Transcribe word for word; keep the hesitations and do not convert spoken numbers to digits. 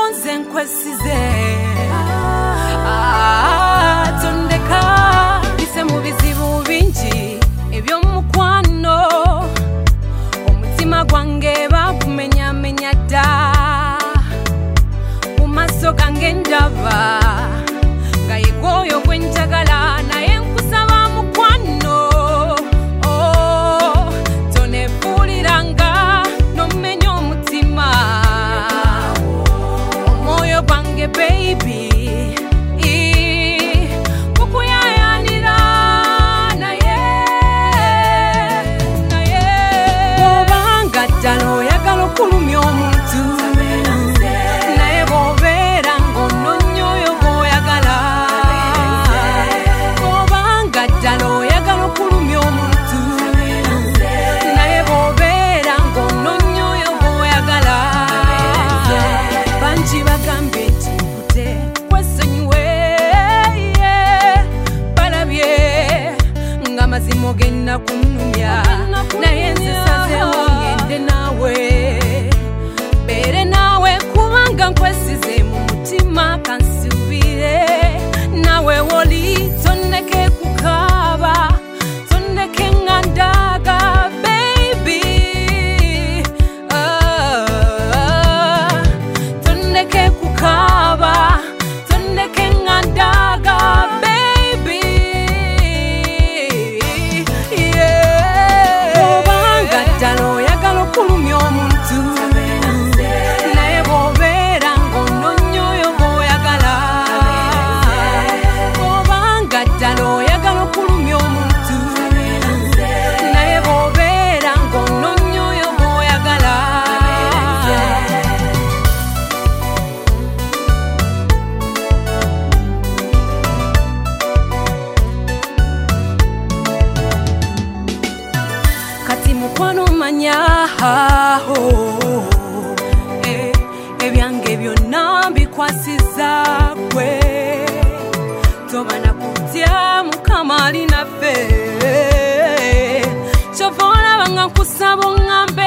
nze nkwesize tondeka bise mu bizibu bingi eby'omukwano omutima gwange bagumenyamenya dda mu maaso gange ndaba nga ye gwoyo gwe njagala naye nkusaba mukwano tonefuuliranga n'omumenya omutima omwoyo gwange baby kukuyayanira naye naye obanga ddala oyagala okulumya omuntu naye bw'obeera ng'onnonya oyo gw'oyagala obanga ddala oyagala okulumya omuntu naye bw'obeera ng'onnonya oyo gw'oyagala bangi bagambye nti nkute kwesonyiwe balabye nga mazima ogenda kunnumya naye nze sazeewo ngende naawe mbeere naawe kubanga nkwesize mu mutima kansuubire naawe woli tonneke kukaaba tonneke nga ndaaga baby ah, tonneke kukaaba tonneke nga ndaaga baby yeah. Obanga ddala oyagala okulumya omuntu naye bw'obeera ng'onnonya oyo gw'oyagala obanga ddala oyagala okulumya omuntu naye bw'obeera ng'onnonya oyo gw'oyagala kati mukwano manya eh, ebyange byonna mbikwasiza gwe toba na kutya mukama ali naffe kyova olaba nga nkusaba oŋŋambe